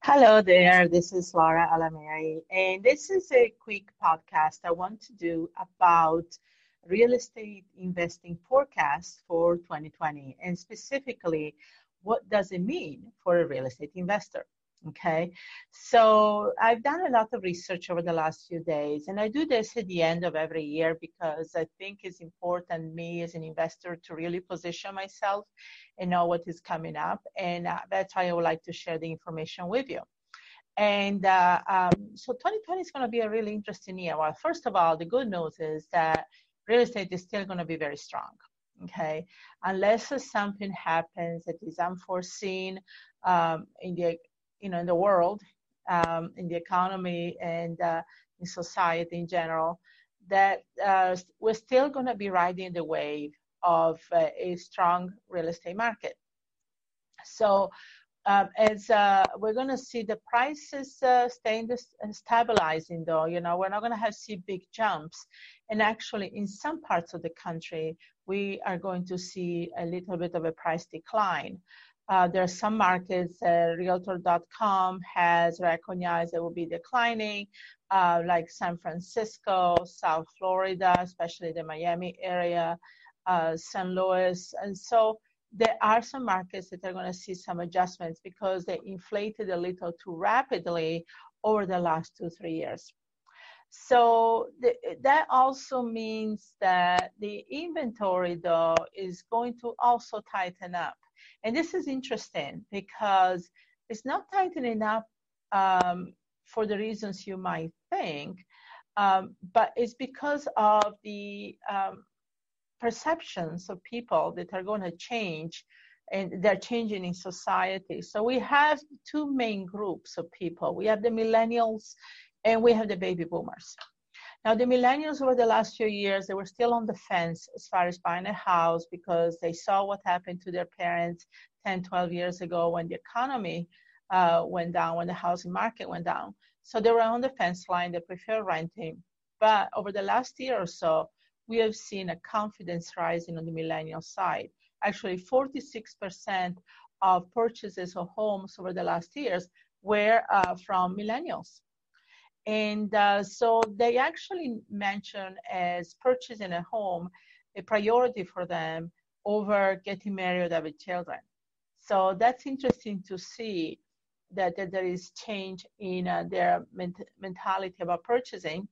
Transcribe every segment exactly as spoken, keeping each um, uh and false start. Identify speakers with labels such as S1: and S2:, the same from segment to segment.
S1: Hello there, this is Laura Alameri, and this is a quick podcast I want to do about real estate investing forecast for twenty twenty, and specifically, what does it mean for a real estate investor? Okay, so I've done a lot of research over the last few days, and I do this at the end of every year because I think it's important me as an investor to really position myself and know what is coming up. And uh, that's why I would like to share the information with you. And uh, um, so twenty twenty is going to be a really interesting year. Well, first of all, the good news is that real estate is still going to be very strong. Okay, unless something happens that is unforeseen um, in the you know in the world, um, in the economy, and uh, in society in general, that uh, we're still going to be riding the wave of uh, a strong real estate market. So um, as uh, we're going to see the prices uh, staying this, uh, stabilizing, though, you know, we're not going to have see big jumps. And actually, in some parts of the country, we are going to see a little bit of a price decline. Uh, there are some markets, uh, Realtor dot com has recognized it will be declining, uh, like San Francisco, South Florida, especially the Miami area, uh, Saint Louis. And so there are some markets that are going to see some adjustments because they inflated a little too rapidly over the last two, three years. So the, that also means that the inventory, though, is going to also tighten up. And this is interesting because it's not tightening up um, for the reasons you might think, um, but it's because of the um, perceptions of people that are going to change, and they're changing in society. So we have two main groups of people. We have the millennials and we have the baby boomers. Now, the millennials over the last few years, they were still on the fence as far as buying a house because they saw what happened to their parents ten, twelve years ago when the economy uh, went down, when the housing market went down. So they were on the fence line, they prefer renting. But over the last year or so, we have seen a confidence rising on the millennial side. Actually, forty-six percent of purchases of homes over the last years were uh, from millennials. And uh, so they actually mention as purchasing a home a priority for them over getting married or having children. So that's interesting to see that, that there is change in uh, their ment- mentality about purchasing.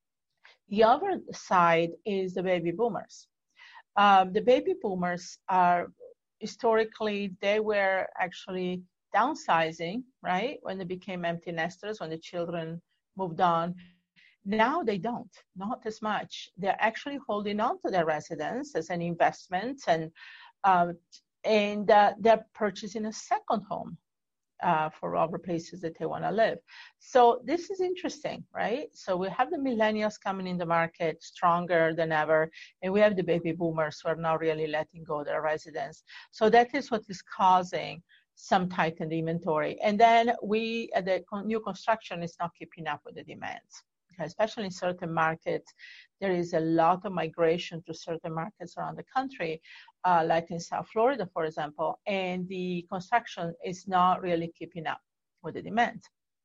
S1: The other side is the baby boomers. Um, the baby boomers are historically, they were actually downsizing, right? When they became empty nesters, when the children moved on. Now they don't, not as much. They're actually holding on to their residence as an investment, and um, and uh, they're purchasing a second home uh, for other places that they want to live. So this is interesting, right? So we have the millennials coming in the market stronger than ever, and we have the baby boomers who are now really letting go of their residence. So that is what is causing some tightened inventory. And then we, uh, the new construction is not keeping up with the demands. Okay, especially in certain markets, there is a lot of migration to certain markets around the country, uh, like in South Florida, for example, and the construction is not really keeping up with the demand.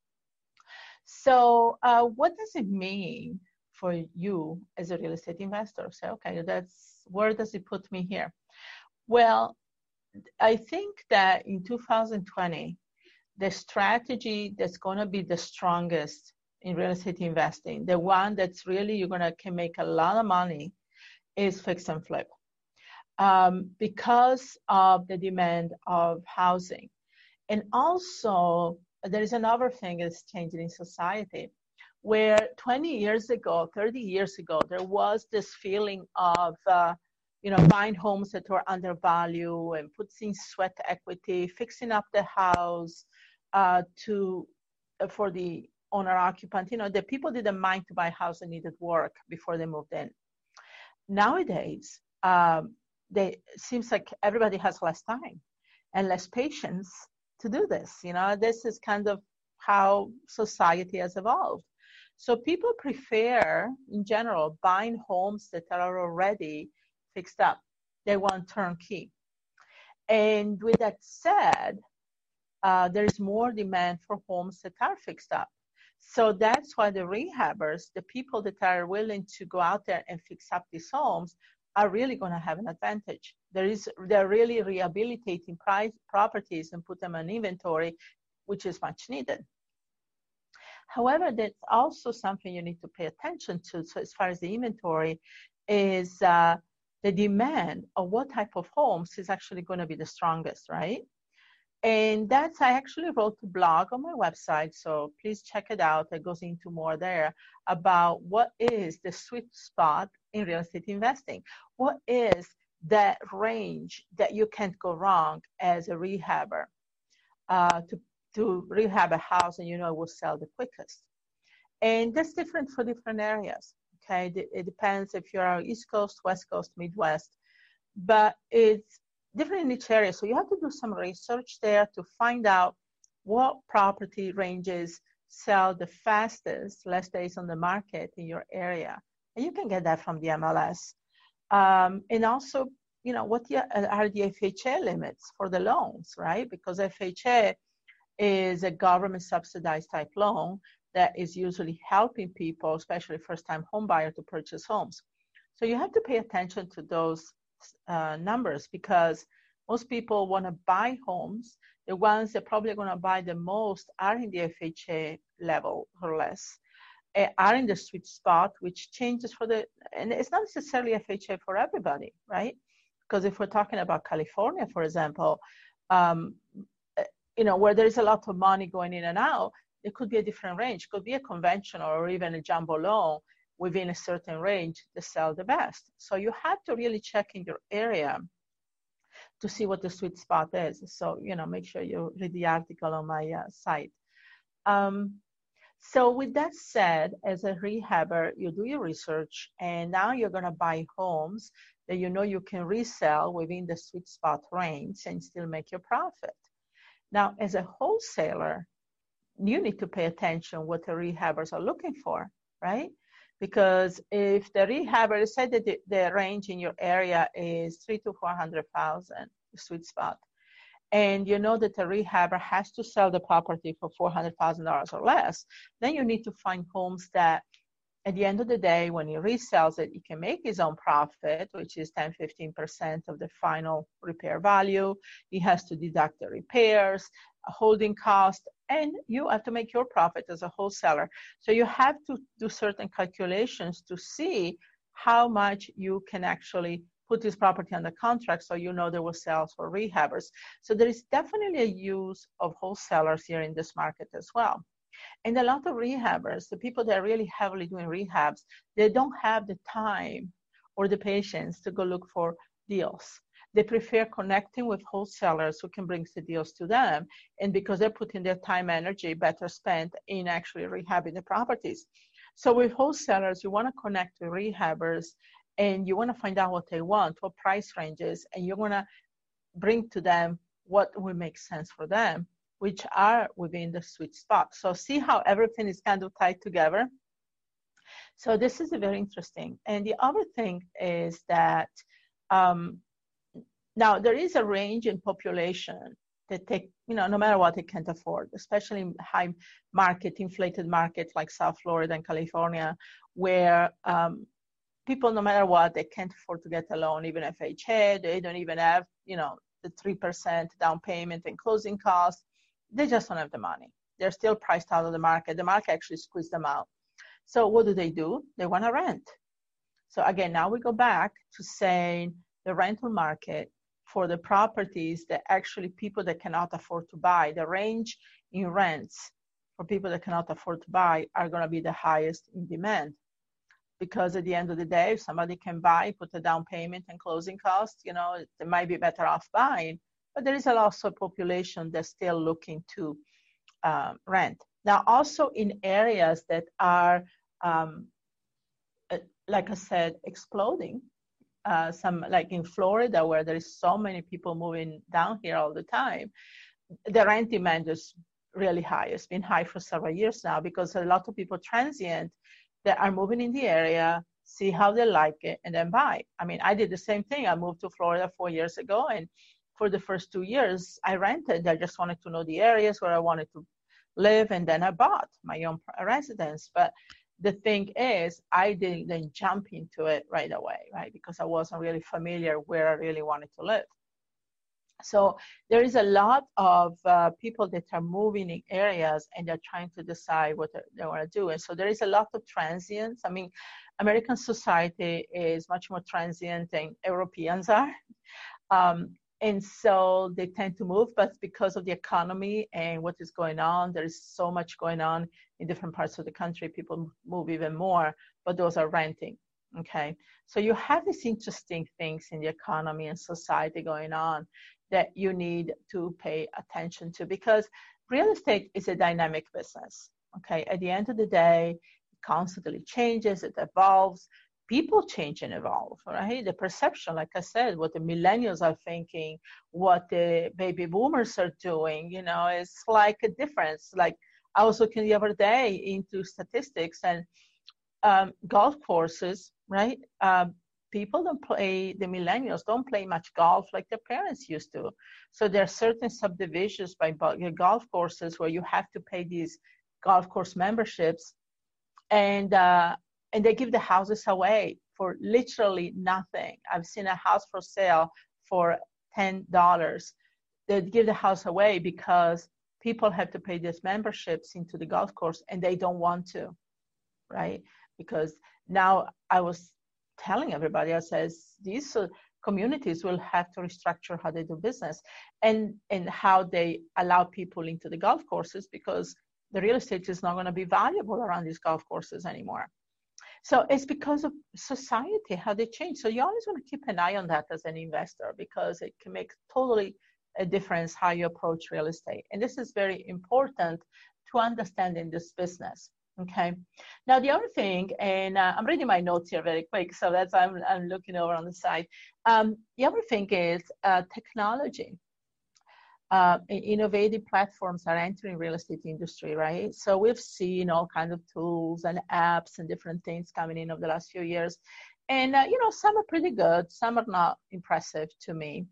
S1: So uh, what does it mean for you as a real estate investor? Say, okay, that's where does it put me here? Well, I think that in two thousand twenty, the strategy that's going to be the strongest in real estate investing, the one that's really you're going to can make a lot of money, is fix and flip. Um, because of the demand of housing. And also, there is another thing that's changing in society, where twenty years ago, thirty years ago, there was this feeling of, uh, you know, buying homes that were undervalued and putting sweat equity, fixing up the house uh, to uh, for the owner occupant. You know, the people didn't mind to buy a house that needed work before they moved in. Nowadays, um, they seems like everybody has less time and less patience to do this. You know, this is kind of how society has evolved. So people prefer, in general, buying homes that are already fixed up. They want turnkey. And with that said, uh, there is more demand for homes that are fixed up. So that's why the rehabbers, the people that are willing to go out there and fix up these homes, are really going to have an advantage. There is, they're really rehabilitating price, properties and put them on inventory, which is much needed. However, that's also something you need to pay attention to. So as far as the inventory is uh, the demand of what type of homes is actually going to be the strongest, right? And that's, I actually wrote a blog on my website, so please check it out. It goes into more there about what is the sweet spot in real estate investing. What is that range that you can't go wrong as a rehabber uh, to, to rehab a house and you know it will sell the quickest. And that's different for different areas, okay? It depends if you're East Coast, West Coast, Midwest, but it's different in each area. So you have to do some research there to find out what property ranges sell the fastest, less days on the market in your area. And you can get that from the M L S. Um, and also, you know, what are the F H A limits for the loans, right? Because F H A is a government subsidized type loan that is usually helping people, especially first-time home buyer, to purchase homes. So you have to pay attention to those Uh, numbers, because most people want to buy homes. The ones that probably going to buy the most are in the F H A level or less, uh, are in the sweet spot, which changes for the, and it's not necessarily F H A for everybody, right? Because if we're talking about California, for example, um, you know, where there is a lot of money going in and out, it could be a different range. It could be a conventional or even a jumbo loan within a certain range to sell the best. So you have to really check in your area to see what the sweet spot is. So, you know, make sure you read the article on my uh, site. Um, so with that said, as a rehabber, you do your research, and now you're going to buy homes that you know you can resell within the sweet spot range and still make your profit. Now, as a wholesaler, you need to pay attention what the rehabbers are looking for, right? Because if the rehabber said that the, the range in your area is three to four hundred thousand, sweet spot, and you know that the rehabber has to sell the property for four hundred thousand dollars or less, then you need to find homes that, at the end of the day, when he resells it, he can make his own profit, which is ten, fifteen percent of the final repair value. He has to deduct the repairs, a holding cost, and you have to make your profit as a wholesaler. So you have to do certain calculations to see how much you can actually put this property on the contract so you know there will sales for rehabbers. So there is definitely a use of wholesalers here in this market as well. And a lot of rehabbers, the people that are really heavily doing rehabs, they don't have the time or the patience to go look for deals. They prefer connecting with wholesalers who can bring the deals to them. And because they're putting their time, energy better spent in actually rehabbing the properties. So with wholesalers, you want to connect with rehabbers and you want to find out what they want, what price ranges, and you want to bring to them what will make sense for them, which are within the sweet spot. So see how everything is kind of tied together. So this is very interesting. And the other thing is that um, now there is a range in population that take, you know, no matter what they can't afford, especially in high market, inflated markets like South Florida and California, where um, people, no matter what, they can't afford to get a loan, even F H A, they don't even have, you know, the three percent down payment and closing costs. They just don't have the money. They're still priced out of the market. The market actually squeezed them out. So what do they do? They want to rent. So again, now we go back to saying the rental market for the properties that actually people that cannot afford to buy, the range in rents for people that cannot afford to buy are going to be the highest in demand. Because at the end of the day, if somebody can buy, put a down payment and closing costs, you know, they might be better off buying. But there is a lot of population that's still looking to um, rent. Now, also in areas that are, um, like I said, exploding, uh, some like in Florida, where there is so many people moving down here all the time, the rent demand is really high. It's been high for several years now because a lot of people transient that are moving in the area, see how they like it, and then buy. I mean, I did the same thing. I moved to Florida four years ago, and for the first two years, I rented. I just wanted to know the areas where I wanted to live, and then I bought my own residence. But the thing is, I didn't jump into it right away, right? Because I wasn't really familiar where I really wanted to live. So there is a lot of uh, people that are moving in areas and they're trying to decide what they want to do. And so there is a lot of transience. I mean, American society is much more transient than Europeans are. Um, and so they tend to move, but because of the economy and what is going on, there is so much going on in different parts of the country, people move even more, but those are renting, okay? So you have these interesting things in the economy and society going on that you need to pay attention to, because real estate is a dynamic business, okay? At the end of the day, it constantly changes, it evolves. People change and evolve, right? The perception, like I said, what the millennials are thinking, what the baby boomers are doing, you know, it's like a difference. Like I was looking the other day into statistics, and um, golf courses, right? Um, people don't play, the millennials don't play much golf like their parents used to. So there are certain subdivisions by golf courses where you have to pay these golf course memberships, and uh, and they give the houses away for literally nothing. I've seen a house for sale for ten dollars. They give the house away because people have to pay these memberships into the golf course, and they don't want to, right? Because now I was telling everybody, I says, these uh, communities will have to restructure how they do business and, and how they allow people into the golf courses, because the real estate is not going to be valuable around these golf courses anymore. So it's because of society, how they change. So you always want to keep an eye on that as an investor, because it can make totally a difference how you approach real estate. And this is very important to understand in this business. Okay. Now the other thing, and uh, I'm reading my notes here very quick, so that's why I'm, I'm looking over on the side. Um, the other thing is uh, technology. Uh, innovative platforms are entering real estate industry, right? So we've seen all kinds of tools and apps and different things coming in over the last few years. And, uh, you know, some are pretty good, some are not impressive to me,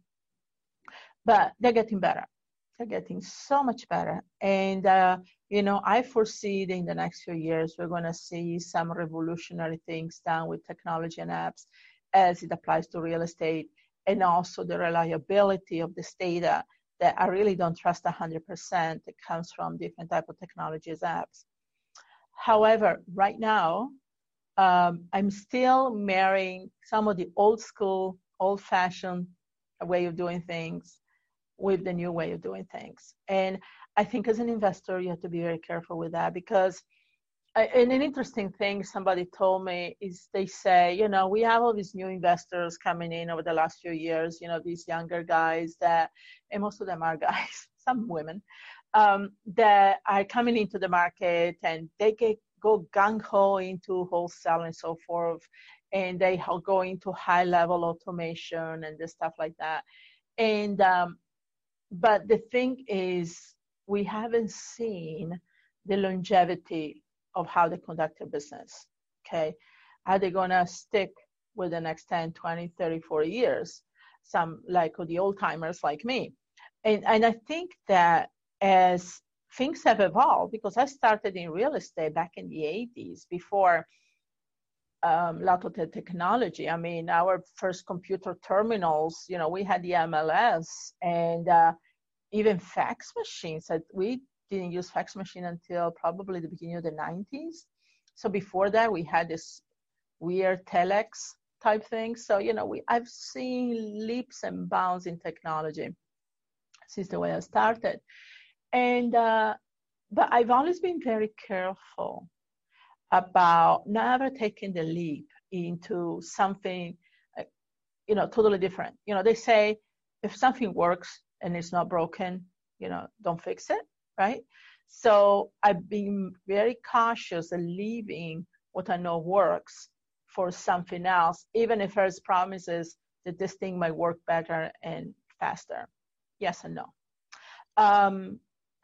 S1: but they're getting better. They're getting so much better. And, uh, you know, I foresee that in the next few years, we're going to see some revolutionary things done with technology and apps as it applies to real estate, and also the reliability of this data that I really don't trust one hundred percent. It comes from different type of technologies apps. However, right now, um, I'm still marrying some of the old school, old-fashioned way of doing things with the new way of doing things. And I think as an investor, you have to be very careful with that, because I, and an interesting thing somebody told me is they say, you know, we have all these new investors coming in over the last few years, you know, these younger guys that, and most of them are guys, some women, um, that are coming into the market, and they get, go gung-ho into wholesale and so forth, and they go into high-level automation and this stuff like that. And um, but the thing is, we haven't seen the longevity of how they conduct their business, okay? Are they gonna stick with the next ten, twenty, thirty, forty years? Some like the old timers like me. And, and I think that as things have evolved, because I started in real estate back in the eighties, before um, a lot of the technology. I mean, our first computer terminals, you know, we had the M L S, and uh, even fax machines. We didn't use fax machine until probably the beginning of the nineties. So before that, we had this weird telex type thing. So, you know, we I've seen leaps and bounds in technology since the way I started. And, uh, but I've always been very careful about never taking the leap into something, uh, you know, totally different. You know, they say if something works and it's not broken, you know, don't fix it, right? So I've been very cautious of leaving what I know works for something else, even if there's promises that this thing might work better and faster. Yes and no. Um,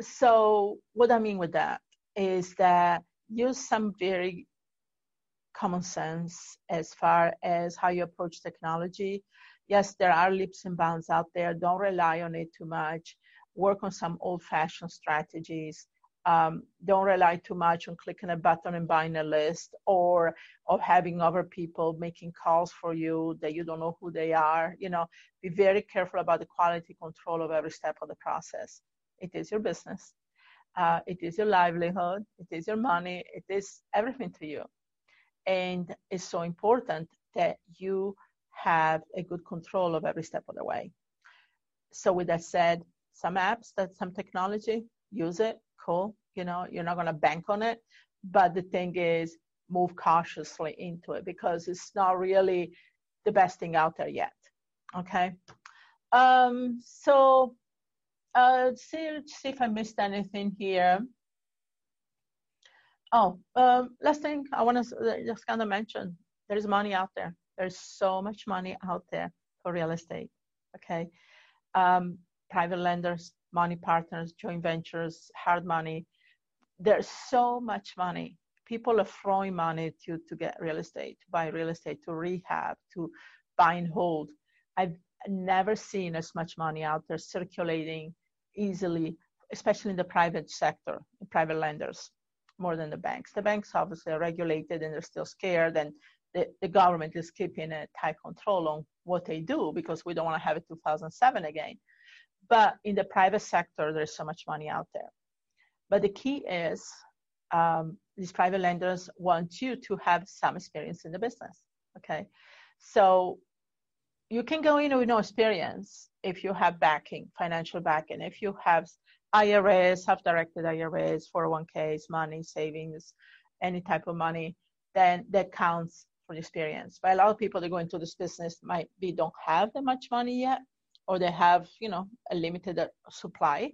S1: so what I mean with that is that use some very common sense as far as how you approach technology. Yes, there are leaps and bounds out there. Don't rely on it too much. Work on some old-fashioned strategies. Um, don't rely too much on clicking a button and buying a list, or of having other people making calls for you that you don't know who they are. You know, be very careful about the quality control of every step of the process. It is your business. Uh, it is your livelihood. It is your money. It is everything to you. And it's so important that you have a good control of every step of the way. So with that said, some apps, that some technology, use it, cool. You know, you're not going to bank on it. But the thing is, move cautiously into it because it's not really the best thing out there yet. Okay. Um, so uh, see, see if I missed anything here. Oh, um, last thing I want to just kind of mention, there's money out there. There's so much money out there for real estate, okay? Um, private lenders, money partners, joint ventures, hard money. There's so much money. People are throwing money to, to get real estate, to buy real estate, to rehab, to buy and hold. I've never seen as much money out there circulating easily, especially in the private sector, private lenders, more than the banks. The banks obviously are regulated and they're still scared, and the, the government is keeping a tight control on what they do because we don't want to have it two thousand seven again. But in the private sector, there's so much money out there. But the key is um, these private lenders want you to have some experience in the business, okay? So you can go in with no experience if you have backing, financial backing, if you have I R As, self-directed I R As, four oh one Ks, money, savings, any type of money, then that counts for the experience. But a lot of people that go into this business might be don't have that much money yet, or they have, you know, a limited supply.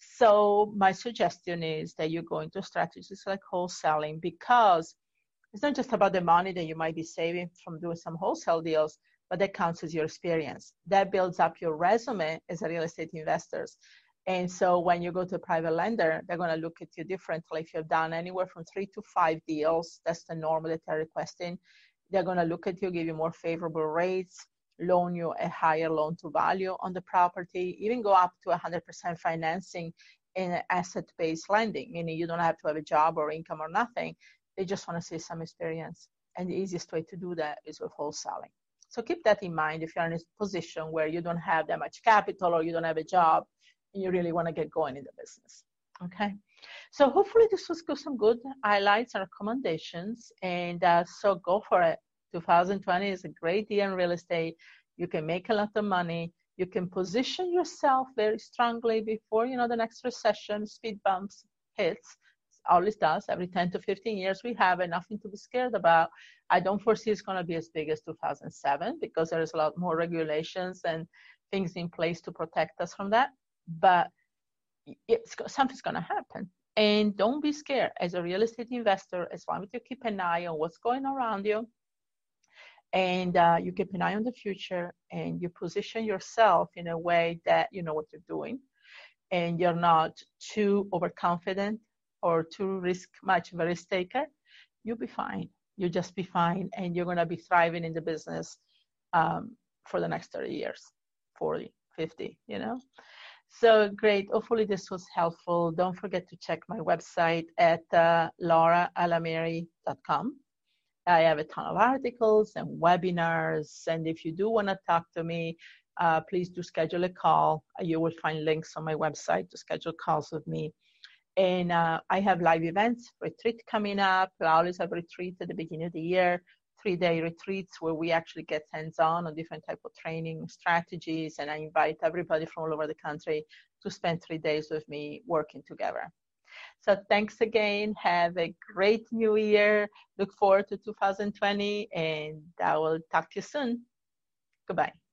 S1: So my suggestion is that you go into strategies like wholesaling, because it's not just about the money that you might be saving from doing some wholesale deals, but that counts as your experience. That builds up your resume as a real estate investor. And so when you go to a private lender, they're going to look at you differently. If you've done anywhere from three to five deals, that's the norm that they're requesting. They're going to look at you, give you more favorable rates, loan you a higher loan to value on the property, even go up to one hundred percent financing in asset-based lending, meaning you don't have to have a job or income or nothing. They just want to see some experience. And the easiest way to do that is with wholesaling. So keep that in mind if you're in a position where you don't have that much capital or you don't have a job and you really want to get going in the business. Okay. So hopefully this was some good highlights and recommendations. And uh, so go for it. two thousand twenty is a great year in real estate. You can make a lot of money. You can position yourself very strongly before, you know, the next recession, speed bumps hits. Always does. Every ten to fifteen years we have it, nothing to be scared about. I don't foresee it's going to be as big as two thousand seven because there's a lot more regulations and things in place to protect us from that. But it's, something's going to happen. And don't be scared. As a real estate investor, as long as you keep an eye on what's going around you, and uh, you keep an eye on the future, and you position yourself in a way that you know what you're doing, and you're not too overconfident or too risk much of a risk taker, you'll be fine. You'll just be fine, and you're going to be thriving in the business um, for the next thirty years, forty, fifty, you know? So great. Hopefully this was helpful. Don't forget to check my website at uh, laura alameri dot com. I have a ton of articles and webinars. And if you do want to talk to me, uh, please do schedule a call. You will find links on my website to schedule calls with me. And uh, I have live events, retreat coming up. I always have retreat at the beginning of the year, three-day retreats where we actually get hands-on on different type of training strategies. And I invite everybody from all over the country to spend three days with me working together. So thanks again. Have a great new year. Look forward to two thousand twenty, and I will talk to you soon. Goodbye.